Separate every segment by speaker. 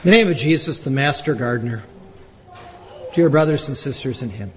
Speaker 1: In the name of Jesus, the Master Gardener, dear brothers and sisters in Him.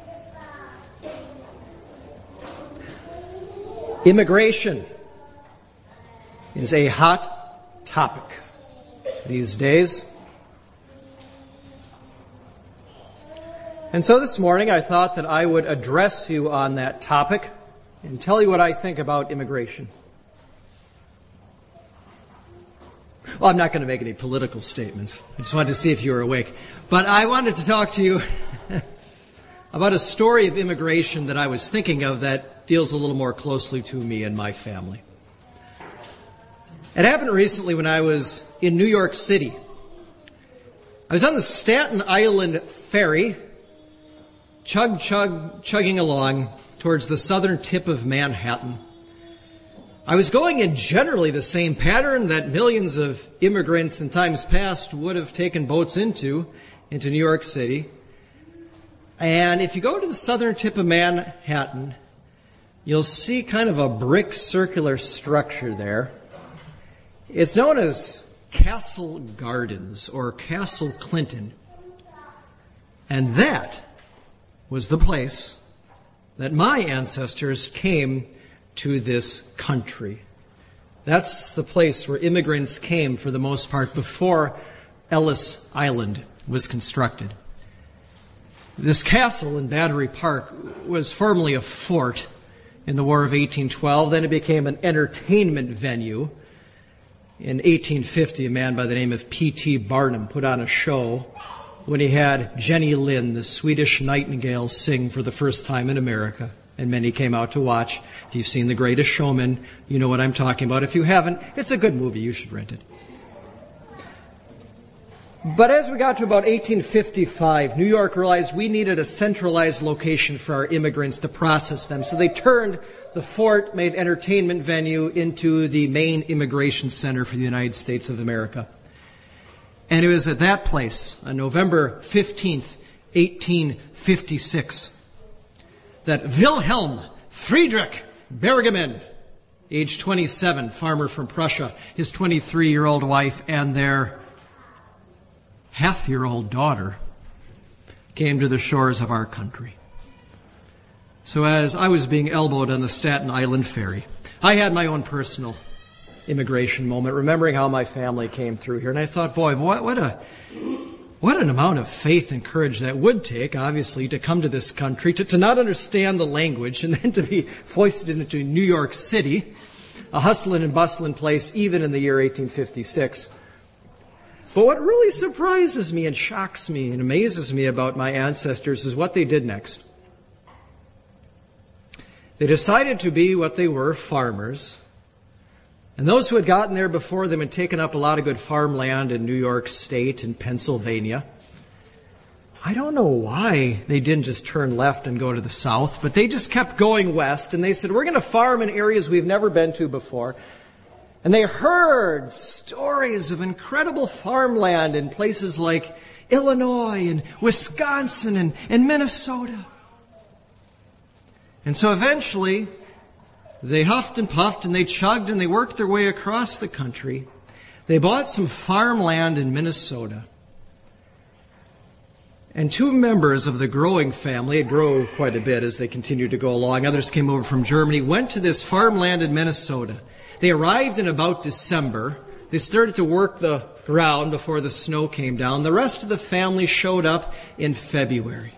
Speaker 1: Immigration is a hot topic these days. And so this morning I thought that I would address you on that topic and tell you what I think about immigration. Well, I'm not going to make any political statements. I just wanted to see if you were awake. But I wanted to talk to you about a story of immigration that I was thinking of that deals a little more closely to me and my family. It happened recently when I was in New York City. I was on the Staten Island ferry, chugging along towards the southern tip of Manhattan. I was going in generally the same pattern that millions of immigrants in times past would have taken boats into New York City. And if you go to the southern tip of Manhattan, you'll see kind of a brick circular structure there. It's known as Castle Gardens or Castle Clinton. And that was the place that my ancestors came to this country. That's the place where immigrants came for the most part before Ellis Island was constructed. This castle in Battery Park was formerly a fort in the War of 1812. Then it became an entertainment venue. In 1850, a man by the name of P.T. Barnum put on a show when he had Jenny Lind, the Swedish nightingale, sing for the first time in America. And many came out to watch. If you've seen The Greatest Showman, you know what I'm talking about. If you haven't, it's a good movie. You should rent it. But as we got to about 1855, New York realized we needed a centralized location for our immigrants to process them. So they turned the fort, made entertainment venue, into the main immigration center for the United States of America. And it was at that place, on November 15th, 1856, that Wilhelm Friedrich Bergemann, age 27, farmer from Prussia, his 23-year-old wife, and their half-year-old daughter came to the shores of our country. So as I was being elbowed on the Staten Island ferry, I had my own personal immigration moment, remembering how my family came through here. And I thought, boy, what an amount of faith and courage that would take, obviously, to come to this country, to not understand the language, and then to be foisted into New York City, a hustling and bustling place, even in the year 1856. But what really surprises me and shocks me and amazes me about my ancestors is what they did next. They decided to be what they were, farmers. And those who had gotten there before them had taken up a lot of good farmland in New York State and Pennsylvania. I don't know why they didn't just turn left and go to the south, but they just kept going west, and they said, we're going to farm in areas we've never been to before. And they heard stories of incredible farmland in places like Illinois and Wisconsin and Minnesota. And so eventually, they huffed and puffed and they chugged and they worked their way across the country. They bought some farmland in Minnesota. And two members of the growing family, it grew quite a bit as they continued to go along, others came over from Germany, went to this farmland in Minnesota. They arrived in about December. They started to work the ground before the snow came down. The rest of the family showed up in February.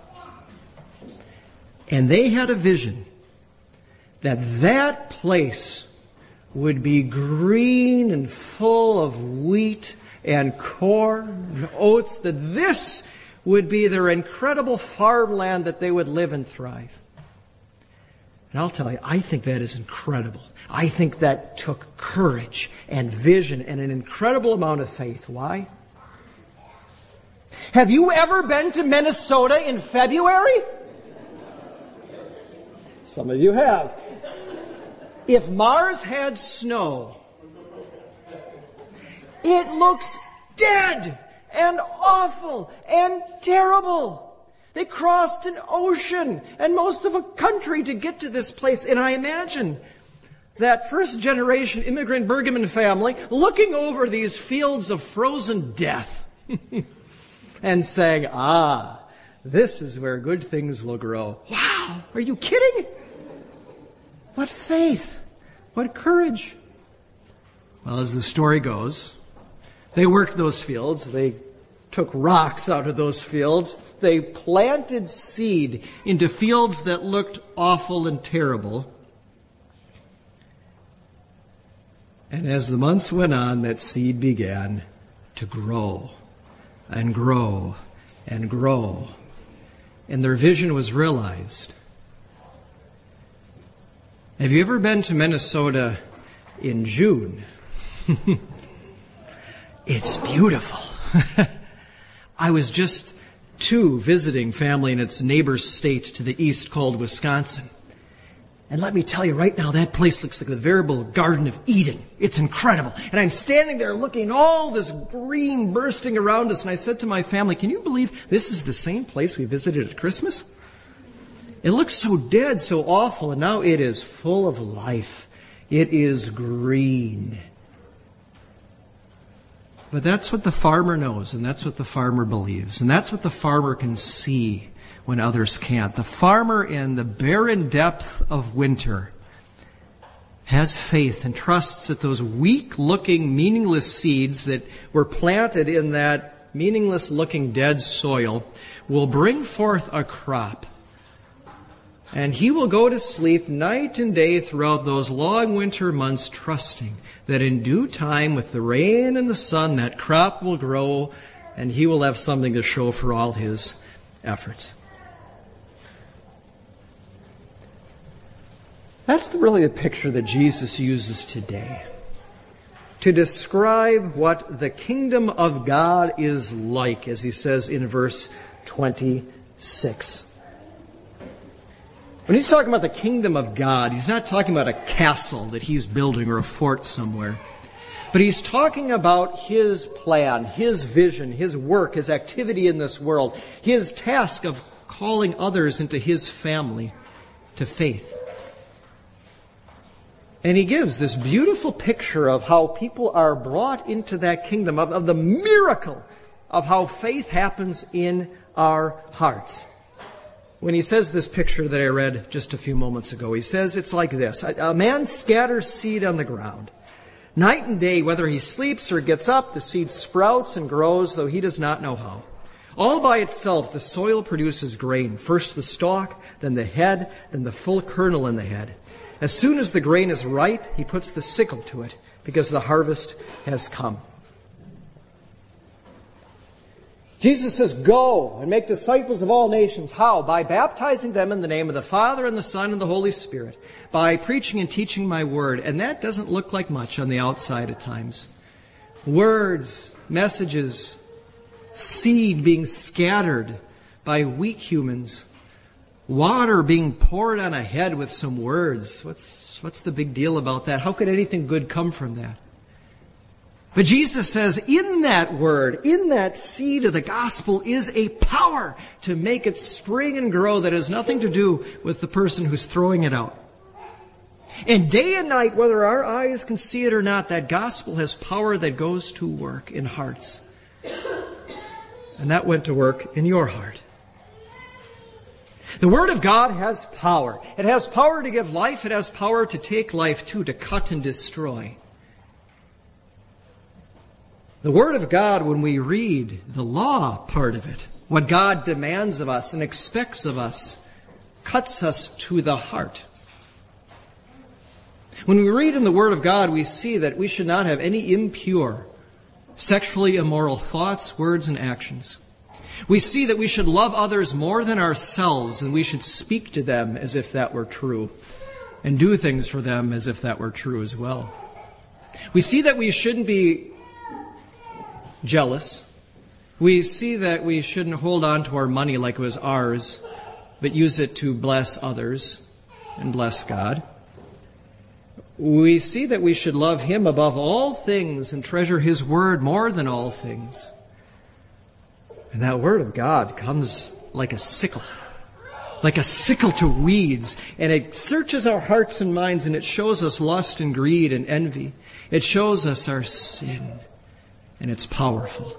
Speaker 1: And they had a vision that place would be green and full of wheat and corn and oats, that this would be their incredible farmland that they would live and thrive. And I'll tell you, I think that is incredible. I think that took courage and vision and an incredible amount of faith. Why? Have you ever been to Minnesota in February? Some of you have. If Mars had snow, it looks dead and awful and terrible. They crossed an ocean and most of a country to get to this place. And I imagine that first-generation immigrant Bergman family looking over these fields of frozen death and saying, this is where good things will grow. Wow, are you kidding? What faith, what courage. Well, as the story goes, they worked those fields, they took rocks out of those fields, they planted seed into fields that looked awful and terrible. And as the months went on, that seed began to grow and grow and grow. And their vision was realized. Have you ever been to Minnesota in June? It's beautiful. I was just visiting family in its neighbor state to the east called Wisconsin. And let me tell you right now, that place looks like the veritable Garden of Eden. It's incredible. And I'm standing there looking at all this green bursting around us. And I said to my family, can you believe this is the same place we visited at Christmas? It looks so dead, so awful, and now it is full of life. It is green. But that's what the farmer knows, and that's what the farmer believes, and that's what the farmer can see when others can't. The farmer in the barren depth of winter has faith and trusts that those weak-looking, meaningless seeds that were planted in that meaningless-looking dead soil will bring forth a crop. And he will go to sleep night and day throughout those long winter months, trusting that in due time, with the rain and the sun, that crop will grow and he will have something to show for all his efforts. That's really a picture that Jesus uses today to describe what the kingdom of God is like, as he says in verse 26. When he's talking about the kingdom of God, he's not talking about a castle that he's building or a fort somewhere. But he's talking about his plan, his vision, his work, his activity in this world, his task of calling others into his family to faith. And he gives this beautiful picture of how people are brought into that kingdom, of the miracle of how faith happens in our hearts. When he says this picture that I read just a few moments ago, he says it's like this. A man scatters seed on the ground. Night and day, whether he sleeps or gets up, the seed sprouts and grows, though he does not know how. All by itself, the soil produces grain. First the stalk, then the head, then the full kernel in the head. As soon as the grain is ripe, he puts the sickle to it, because the harvest has come. Jesus says, go and make disciples of all nations. How? By baptizing them in the name of the Father and the Son and the Holy Spirit. By preaching and teaching my word. And that doesn't look like much on the outside at times. Words, messages, seed being scattered by weak humans. Water being poured on a head with some words. What's the big deal about that? How could anything good come from that? But Jesus says in that word, in that seed of the gospel is a power to make it spring and grow that has nothing to do with the person who's throwing it out. And day and night, whether our eyes can see it or not, that gospel has power that goes to work in hearts. And that went to work in your heart. The Word of God has power. It has power to give life. It has power to take life too, to cut and destroy. The Word of God, when we read the law part of it, what God demands of us and expects of us, cuts us to the heart. When we read in the Word of God, we see that we should not have any impure, sexually immoral thoughts, words, and actions. We see that we should love others more than ourselves, and we should speak to them as if that were true, and do things for them as if that were true as well. We see that we shouldn't be jealous. We see that we shouldn't hold on to our money like it was ours, but use it to bless others and bless God. We see that we should love Him above all things and treasure His Word more than all things. And that Word of God comes like a sickle like a sickle to weeds, and it searches our hearts and minds, and it shows us lust and greed and envy. It shows us our sin, and it's powerful.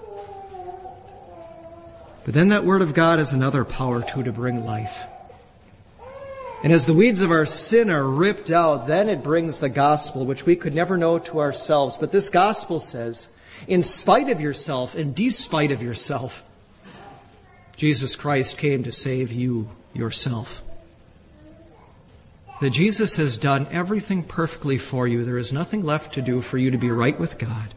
Speaker 1: But then that Word of God has another power too, to bring life. And as the weeds of our sin are ripped out, then it brings the gospel, which we could never know to ourselves. But this gospel says, in spite of yourself and despite of yourself, Jesus Christ came to save you yourself. That Jesus has done everything perfectly for you. There is nothing left to do for you to be right with God.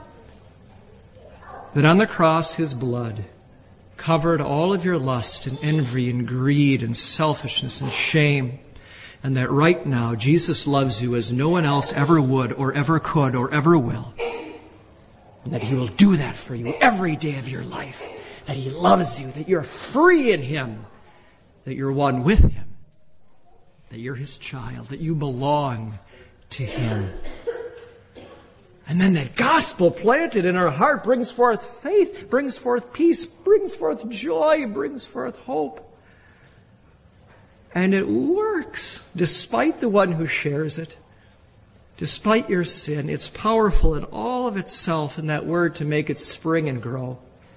Speaker 1: That on the cross, His blood covered all of your lust and envy and greed and selfishness and shame. And that right now, Jesus loves you as no one else ever would or ever could or ever will. And that He will do that for you every day of your life. That He loves you, that you're free in Him, that you're one with Him, that you're His child, that you belong to Him. And then that gospel planted in our heart brings forth faith, brings forth peace, brings forth joy, brings forth hope. And it works despite the one who shares it. Despite your sin, it's powerful in all of itself in that word to make it spring and grow.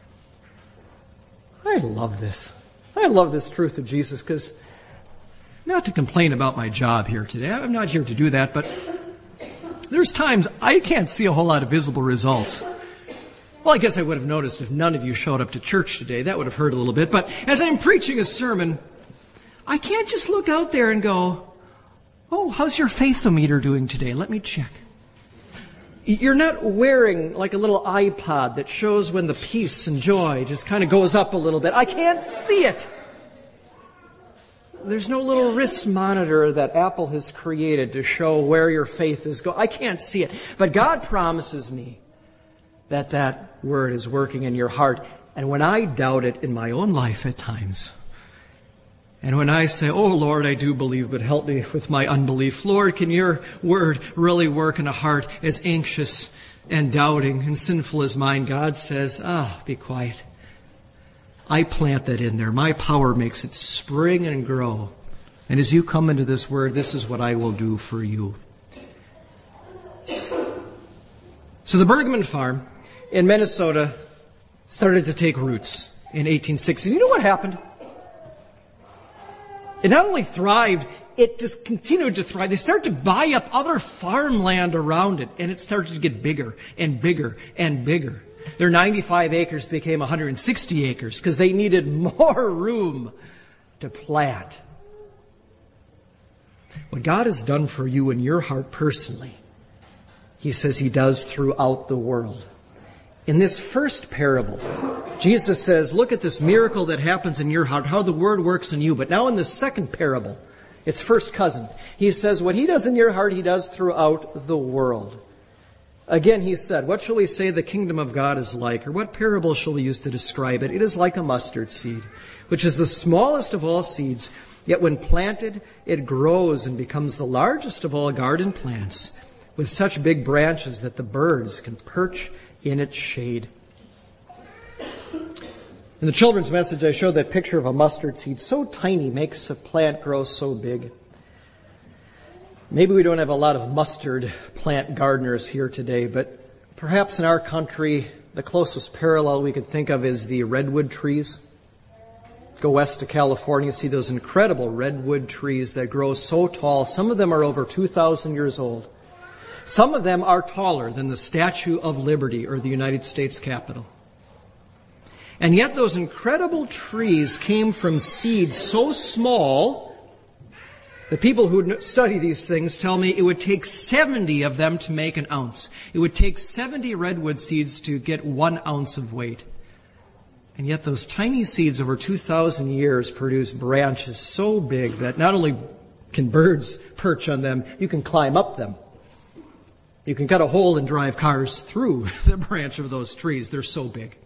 Speaker 1: I love this. I love this truth of Jesus because, not to complain about my job here today, I'm not here to do that, but there's times I can't see a whole lot of visible results. Well, I guess I would have noticed if none of you showed up to church today. That would have hurt a little bit. But as I'm preaching a sermon, I can't just look out there and go, oh, how's your faithometer doing today? Let me check. You're not wearing like a little iPod that shows when the peace and joy just kind of goes up a little bit. I can't see it. There's no little wrist monitor that Apple has created to show where your faith is going. I can't see it. But God promises me that that word is working in your heart. And when I doubt it in my own life at times, and when I say, oh, Lord, I do believe, but help me with my unbelief. Lord, can your word really work in a heart as anxious and doubting and sinful as mine? God says, be quiet. I plant that in there. My power makes it spring and grow. And as you come into this word, this is what I will do for you. So the Bergman farm in Minnesota started to take roots in 1860. You know what happened? It not only thrived, it just continued to thrive. They started to buy up other farmland around it, and it started to get bigger and bigger and bigger. Their 95 acres became 160 acres because they needed more room to plant. What God has done for you in your heart personally, He says He does throughout the world. In this first parable, Jesus says, look at this miracle that happens in your heart, how the Word works in you. But now in the second parable, its first cousin, He says what He does in your heart, He does throughout the world. Again, He said, what shall we say the kingdom of God is like? Or what parable shall we use to describe it? It is like a mustard seed, which is the smallest of all seeds. Yet when planted, it grows and becomes the largest of all garden plants, with such big branches that the birds can perch in its shade. In the children's message, I showed that picture of a mustard seed. So tiny makes a plant grow so big. Maybe we don't have a lot of mustard plant gardeners here today, but perhaps in our country, the closest parallel we could think of is the redwood trees. Go west to California, see those incredible redwood trees that grow so tall. Some of them are over 2,000 years old. Some of them are taller than the Statue of Liberty or the United States Capitol. And yet those incredible trees came from seeds so small, the people who study these things tell me it would take 70 of them to make an ounce. It would take 70 redwood seeds to get 1 ounce of weight. And yet those tiny seeds over 2,000 years produce branches so big that not only can birds perch on them, you can climb up them. You can cut a hole and drive cars through the branch of those trees. They're so big.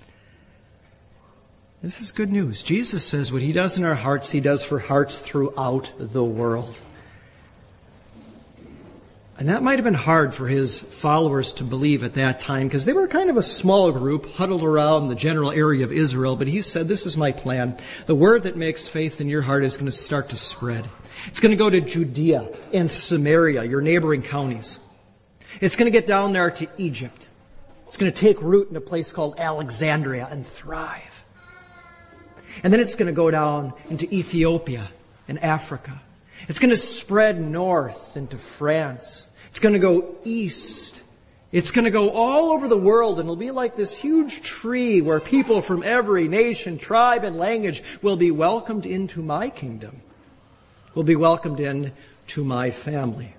Speaker 1: This is good news. Jesus says what He does in our hearts, He does for hearts throughout the world. And that might have been hard for his followers to believe at that time, because they were kind of a small group huddled around the general area of Israel. But he said, this is my plan. The word that makes faith in your heart is going to start to spread. It's going to go to Judea and Samaria, your neighboring counties. It's going to get down there to Egypt. It's going to take root in a place called Alexandria and thrive. And then it's going to go down into Ethiopia and Africa. It's going to spread north into France. It's going to go east. It's going to go all over the world, and it'll be like this huge tree where people from every nation, tribe, and language will be welcomed into my kingdom, will be welcomed into my family.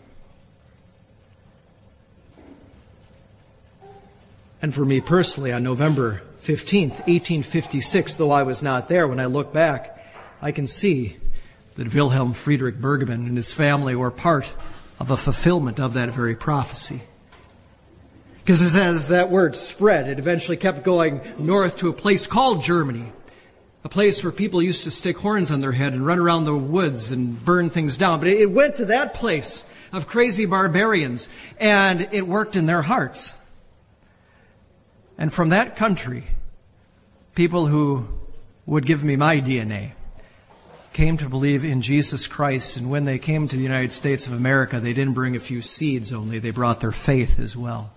Speaker 1: And for me personally, on November 15th, 1856, though I was not there, when I look back, I can see that Wilhelm Friedrich Bergman and his family were part of a fulfillment of that very prophecy. Because as that word spread, it eventually kept going north to a place called Germany, a place where people used to stick horns on their head and run around the woods and burn things down. But it went to that place of crazy barbarians, and it worked in their hearts. And from that country, people who would give me my DNA came to believe in Jesus Christ. And when they came to the United States of America, they didn't bring a few seeds only. They brought their faith as well.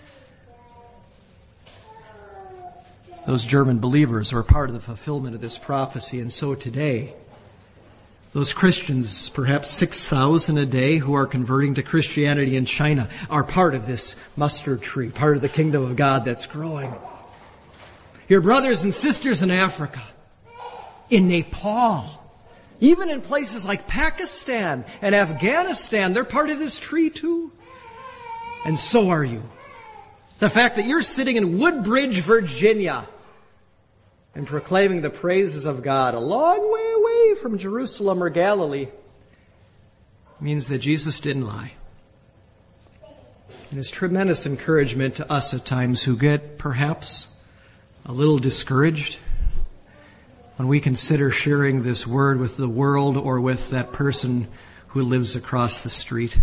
Speaker 1: Those German believers were part of the fulfillment of this prophecy. And so today, those Christians, perhaps 6,000 a day who are converting to Christianity in China, are part of this mustard tree, part of the kingdom of God that's growing. Your brothers and sisters in Africa, in Nepal, even in places like Pakistan and Afghanistan, they're part of this tree too. And so are you. The fact that you're sitting in Woodbridge, Virginia, and proclaiming the praises of God a long way away from Jerusalem or Galilee means that Jesus didn't lie. And it's tremendous encouragement to us at times who get perhaps a little discouraged when we consider sharing this word with the world or with that person who lives across the street.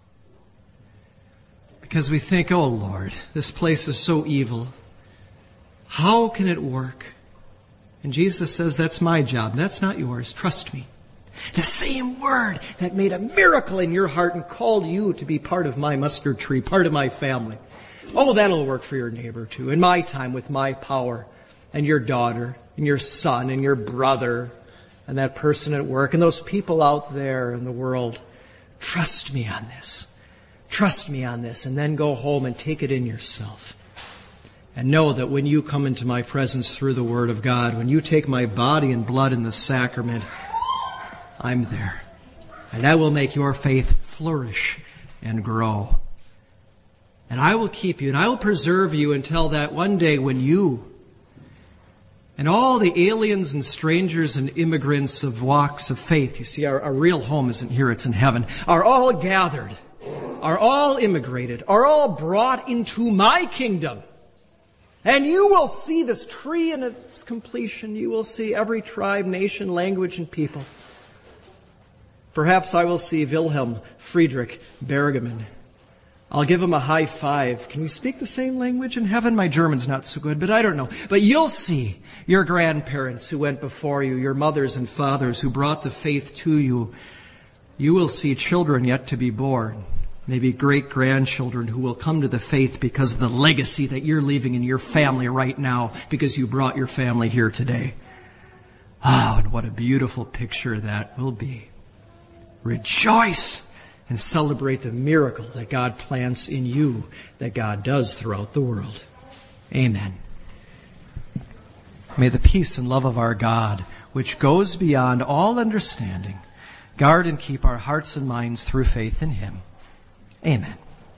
Speaker 1: Because we think, oh Lord, this place is so evil. How can it work? And Jesus says, that's my job. That's not yours. Trust me. The same word that made a miracle in your heart and called you to be part of my mustard tree, part of my family. Oh, that'll work for your neighbor too. In my time, with my power, and your daughter, and your son, and your brother, and that person at work, and those people out there in the world. Trust me on this. Trust me on this, and then go home and take it in yourself. And know that when you come into my presence through the Word of God, when you take my body and blood in the sacrament, I'm there. And I will make your faith flourish and grow. And I will keep you, and I will preserve you until that one day when you and all the aliens and strangers and immigrants of walks of faith, you see, our real home isn't here, it's in heaven, are all gathered, are all immigrated, are all brought into my kingdom. And you will see this tree in its completion. You will see every tribe, nation, language, and people. Perhaps I will see Wilhelm Friedrich Bergman. I'll give him a high five. Can we speak the same language in heaven? My German's not so good, but I don't know. But you'll see your grandparents who went before you, your mothers and fathers who brought the faith to you. You will see children yet to be born. Maybe great-grandchildren who will come to the faith because of the legacy that you're leaving in your family right now because you brought your family here today. Oh, and what a beautiful picture that will be. Rejoice and celebrate the miracle that God plants in you, that God does throughout the world. Amen. May the peace and love of our God, which goes beyond all understanding, guard and keep our hearts and minds through faith in Him. Amen.